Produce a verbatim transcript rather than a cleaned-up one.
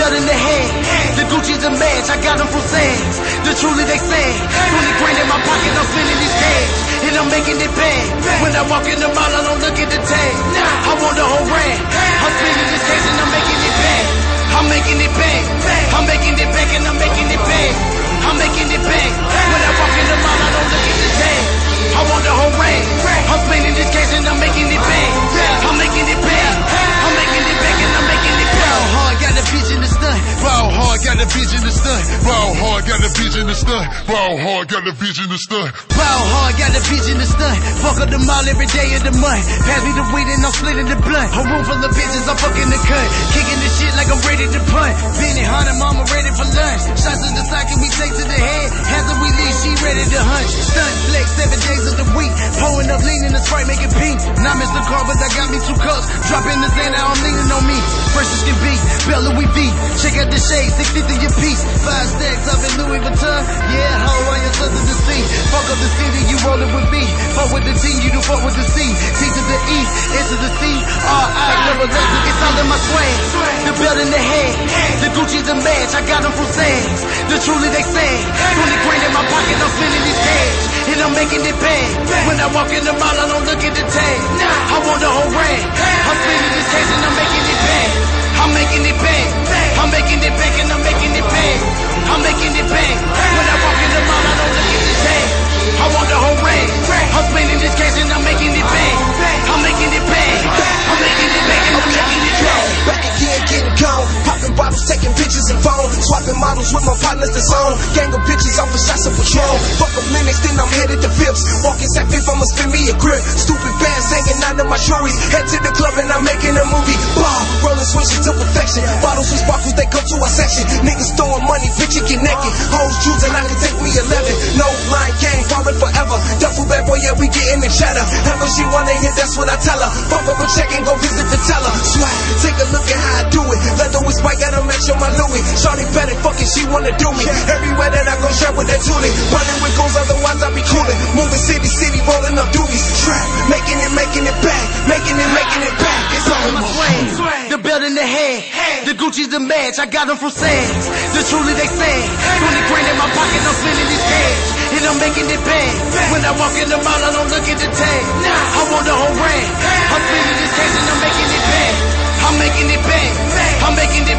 belt in the head, the Gucci's a match, I got them from Sam's. The truly they say, twenty grand in my pocket, I'm spending this cash, and I'm making it bang. When I walk in the mall, I don't look at the tag. I want the whole rand. I'm spending this cash and I'm making it bang. I'm making it bang. I'm making it bang and I'm making it bang. I'm making it bang. When I walk in the mall, I don't look at the tag. I want the whole rand. I'm spending this cash and I'm making it bang. I'm making it bang. I'm making it bang and I'm making it bang. Ball hard, got the bitch in the stunt. Ball hard, got the bitch in the stunt. Ball hard, got the bitch in the stunt. Ball hard, got the bitch in the stunt. Ball hard, got the bitch in the stunt. Fuck up the mall every day of the month. Pass me the weed and I'm splitting the blunt. A room full of bitches, I'm fucking the cut. Kicking the shit like I'm ready to punt. Benny Hunter, mama ready for lunch. Shots in the socket, we take to the head. After we leave, she ready to hunt. Stunt flex seven days of the week. Pulling up, leaning the Sprite, making pink. Now Mister Car, but I got me two cups. Dropping the sand, now I'm leaning on me. Fresh as can be, Bell Louis V. Check out the shade, six fifty your piece. Five stacks up in Louis Vuitton. Yeah, how are you something to see? Fuck up the city, you rollin' with me. Fuck with the team, you do fuck with the C. T to the E, S to the C. R I, double X, it's all in my swag. The belt in the head, the Gucci's a match, I got them from Sam's. The truly they say, twenty grand in my pocket, I'm spending this cash, and I'm making it bang. When I walk in the mall, I don't look at the tag. I want the whole rand. I'm spending this cash and I'm making it bang. I'm making it bang. I'm making it bang and I'm making it bang. I'm making it bang. When I walk in the mall, I don't look at the tag. I want the whole rand. I'm spending this cash and I'm making it bang. I'm making it bang. I'm making it bang and I'm making it bang. Back again, getting gone. Popping bottles, taking pictures and phone. Swapping models with my partners that's on. Gang of bitches off of shots of Patron. Fuck up Linux, then I'm headed to Phipps. Walking Sack Fifth, I'ma spin me a grip. Stupid bands hanging out of my jewelry. Head to the club and I'm making a movie. Bar, rolling switches to perfection. Bottles with sparkles, they go to our section. Niggas throwing money, bitch, you get naked. Hoes choosing, I can take me eleven. No line gang, falling forever. Duffel bad boy, yeah, we getting the cheddar. Ever she wanna hit, that's what I tell her. Fuck up a check and go visit the teller. Swag, take a look at how I do it. Leather with spike, got a match on my Louis. Shawty better fucking, she wanna do me. Everywhere that I go, share with that toolie. Running with goals, otherwise I be coolin'. Moving city, city, rolling up duties. Trap, making it, making it back. Making it, making it back. It's all in my swing. The belt in the head, the Gucci's a match, I got them from Sam's. The truly they say, twenty grand in my pocket, I'm spending this cash, and I'm making it bang. When I walk in the mall, I don't look at the tag. I want the whole rand. I'm spending this cash and I'm making it bang. I'm making it bang. I'm making it